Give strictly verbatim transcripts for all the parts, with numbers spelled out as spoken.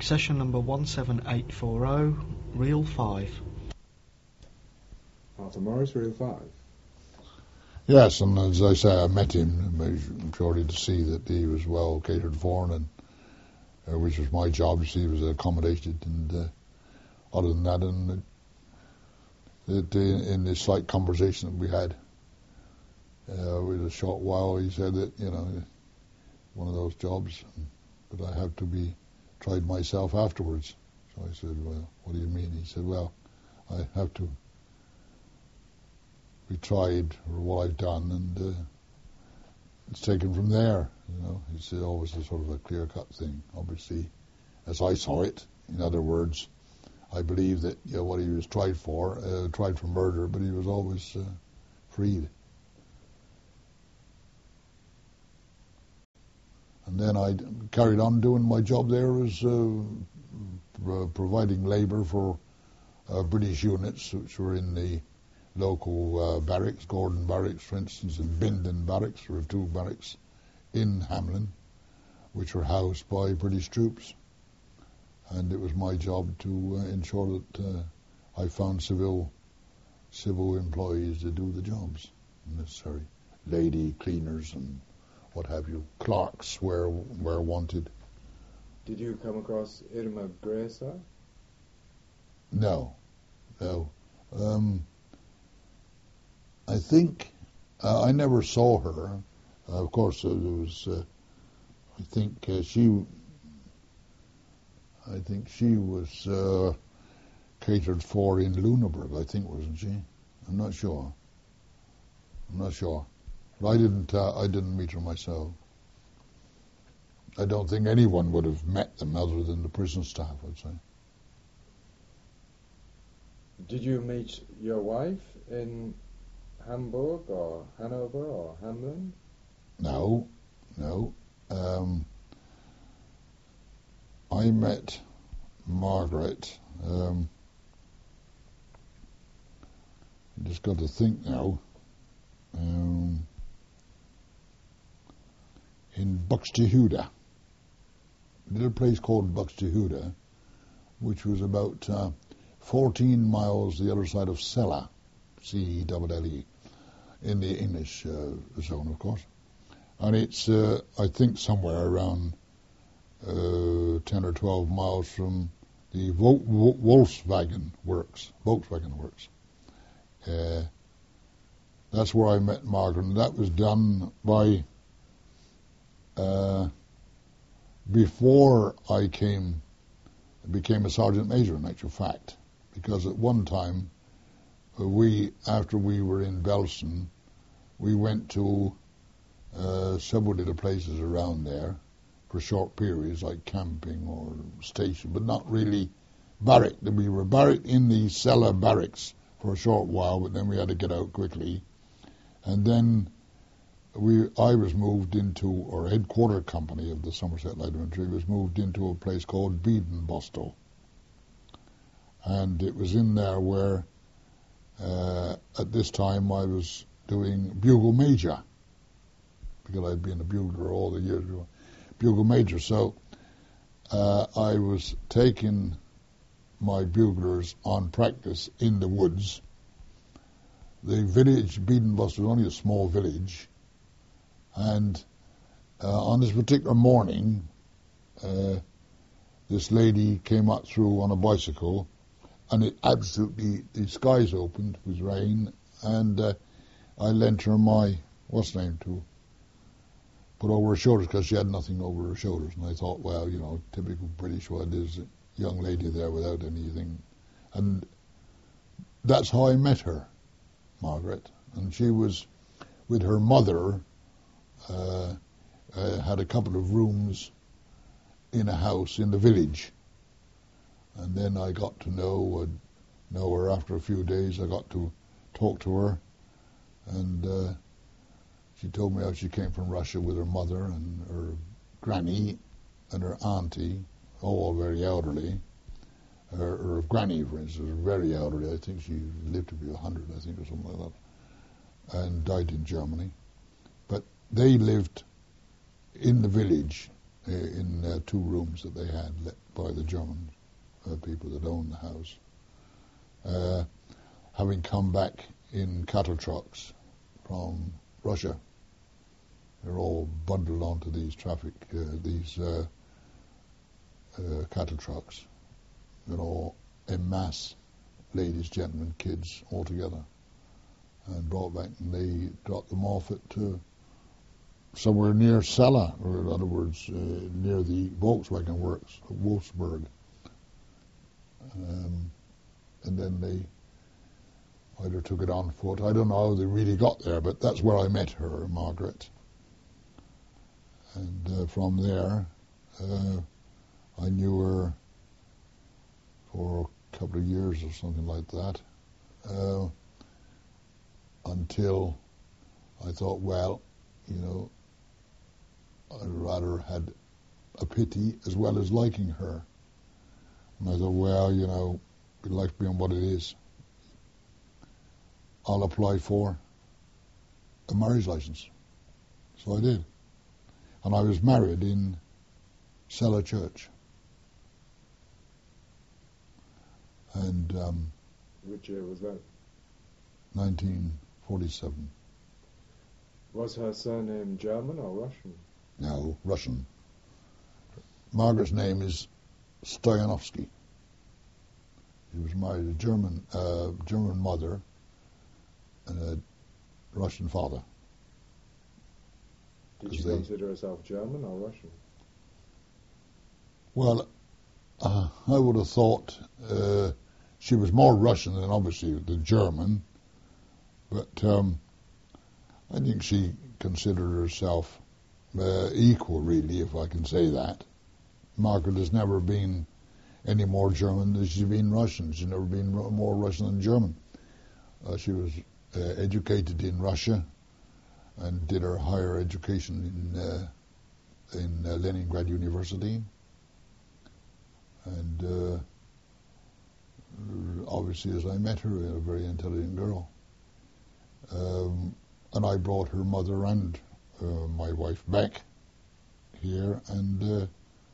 session number one seven eight four zero, reel five. Arthur Morris, reel five. Yes, and as I say, I met him purely to see that he was well catered for, and uh, which was my job to see he was accommodated, and uh, other than that, and it, in, in this slight conversation that we had, uh, with a short while, he said that, you know, one of those jobs, that I have to be tried myself afterwards. So I said, well, what do you mean? He said, well, I have to be tried for what I've done, and uh, it's taken from there. You know, it's always a sort of a clear-cut thing. Obviously, as I saw it, in other words, I believe that, you know, what he was tried for, uh, tried for murder, but he was always uh, freed. And then I carried on doing my job there as uh, providing labour for uh, British units which were in the local uh, barracks, Gordon Barracks, for instance, and Bindon Barracks. There were two barracks in Hamlin, which were housed by British troops. And it was my job to uh, ensure that uh, I found civil civil employees to do the jobs necessary. Lady cleaners and what have you, clerks where where wanted. Did you come across Irma Gresa? No, no. Um, I think uh, I never saw her. Uh, of course, uh, there was. Uh, I think uh, she. I think she was uh, catered for in Lüneburg. I think, wasn't she? I'm not sure. I'm not sure. But I didn't. Uh, I didn't meet her myself. I don't think anyone would have met them other than the prison staff, I'd say. Did you meet your wife in Hamburg or Hanover or Hamlin? No, no. Um, I met Margaret. Um, I just got to think now. Um, in Buxtehude, a little place called Buxtehude, which was about uh, fourteen miles the other side of Celle, C E L L E, in the English uh, zone, of course. And it's, uh, I think, somewhere around uh, ten or twelve miles from the Vol- Vol- Volkswagen Works. Volkswagen Works. Uh, that's where I met Margaret, and that was done by uh, before I came, became a sergeant major, in actual fact, because at one time uh, we, after we were in Belston, we went to uh, several little places around there for short periods, like camping or station, but not really barrack. We were barracked in the Celle barracks for a short while, but then we had to get out quickly. And then we, I was moved into, or headquarter company of the Somerset Light Infantry was moved into a place called Bedenbostel. And it was in there where, uh, at this time, I was doing bugle major, because I'd been a bugler all the years ago. Bugle major, so uh, I was taking my buglers on practice in the woods. The village, Bedenbostel, was only a small village, and uh, on this particular morning, uh, this lady came up through on a bicycle, and it absolutely, the skies opened with rain, and uh, I lent her my, what's the name, to put over her shoulders, because she had nothing over her shoulders, and I thought, well, you know, typical British, what it is, a young lady there without anything, and that's how I met her, Margaret, and she was with her mother, uh, uh, had a couple of rooms in a house in the village, and then I got to know uh, know her after a few days. I got to talk to her, and uh, she told me how she came from Russia with her mother and her granny and her auntie, all very elderly. Her, her granny, for instance, was very elderly. I think she lived to be a hundred, I think, or something like that, and died in Germany. But they lived in the village uh, in uh, two rooms that they had let by the German uh, people that owned the house. Uh, having come back in cattle trucks from Russia, they're all bundled onto these traffic, uh, these uh, uh, cattle trucks. They're all en masse, ladies, gentlemen, kids, all together, and brought back, and they dropped them off at uh, somewhere near Celle, or in other words, uh, near the Volkswagen works, Wolfsburg. Um, and then they either took it on foot. I don't know how they really got there, but that's where I met her, Margaret. And uh, from there, uh, I knew her for a couple of years or something like that, uh, until I thought, well, you know, I rather had a pity as well as liking her. And I thought, well, you know, life being what it is, I'll apply for a marriage license. So I did. And I was married in Celle Church. And um, which year was that? nineteen forty-seven. Was her surname German or Russian? No, Russian. Margaret's name is Stoyanovsky. She was married to a German, uh, German mother and a Russian father. Did she they, consider herself German or Russian? Well, uh, I would have thought uh, she was more Russian than obviously the German, but um, I think she considered herself uh, equal, really, if I can say that. Margaret has never been any more German than she's been Russian. She's never been more Russian than German. Uh, she was uh, educated in Russia and did her higher education in uh, in uh, Leningrad University. And uh, obviously, as I met her, a very intelligent girl. Um, and I brought her mother and uh, my wife back here, and uh,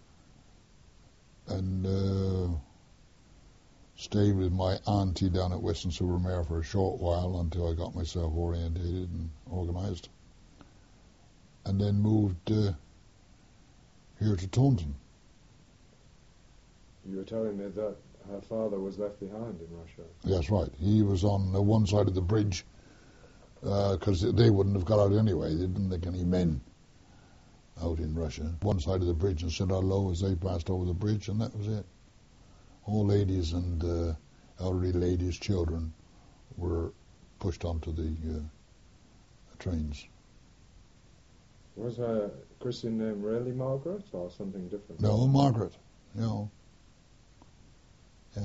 and uh, stayed with my auntie down at Weston-super-Mare for a short while until I got myself orientated and organised, and then moved uh, here to Taunton. You were telling me that her father was left behind in Russia. That's right. He was on uh, one side of the bridge because uh, they wouldn't have got out anyway. They didn't think any men out in Russia. One side of the bridge and said hello as they passed over the bridge, and that was it. All ladies and uh, elderly ladies, children, were pushed onto the uh, trains. Was her Christian name really Margaret or something different? No, Margaret. No. Yeah.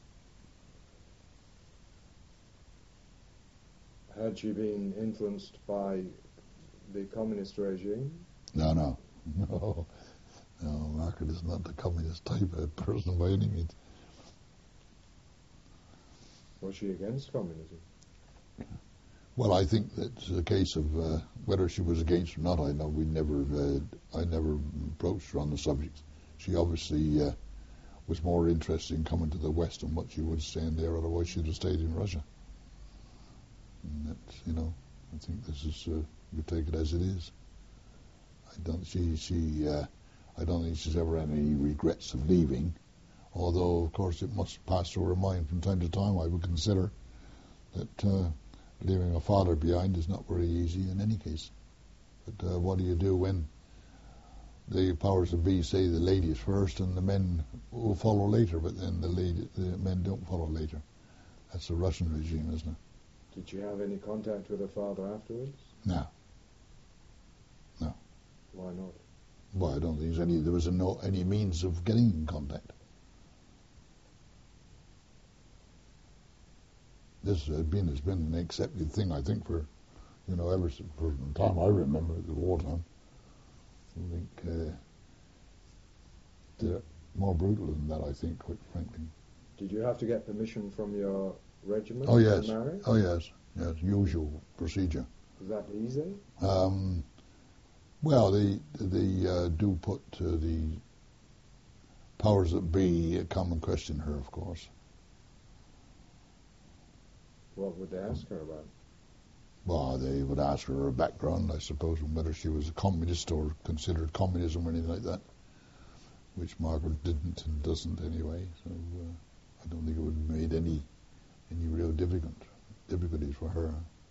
Had she been influenced by the communist regime? No, no. No. No, Margaret is not the communist type of person by any means. Was she against communism? Well, I think that's a case of uh, whether she was against or not. I know we never, uh, I never approached her on the subject. She obviously uh, was more interested in coming to the West than what she would staying there. Otherwise, she'd have stayed in Russia. And that's, you know, I think this is uh, you take it as it is. I don't. She, she. Uh, I don't think she's ever had any regrets of leaving. Although, of course, it must pass through her mind from time to time. I would consider that uh, leaving a father behind is not very easy in any case. But uh, what do you do when the powers that be say the ladies first and the men will follow later, but then the, lady, the men don't follow later? That's the Russian regime, isn't it? Did you have any contact with her father afterwards? No. No. Why not? Well, I don't think there's any, there was a no, any means of getting in contact. This has been, has been an accepted thing, I think, for, you know, ever since for the time I remember, the wartime. I think uh, they're more brutal than that, I think, quite frankly. Did you have to get permission from your regiment Oh, yes. to marry? Oh, yes. Yes, usual procedure. Was that easy? Um, Well, they they uh, do put uh, the powers that be uh, come and question her, of course. What would they ask her about? Well, they would ask her her background, I suppose, and whether she was a communist or considered communism or anything like that, which Margaret didn't and doesn't anyway. So uh, I don't think it would have made any any real difficult difficulties for her.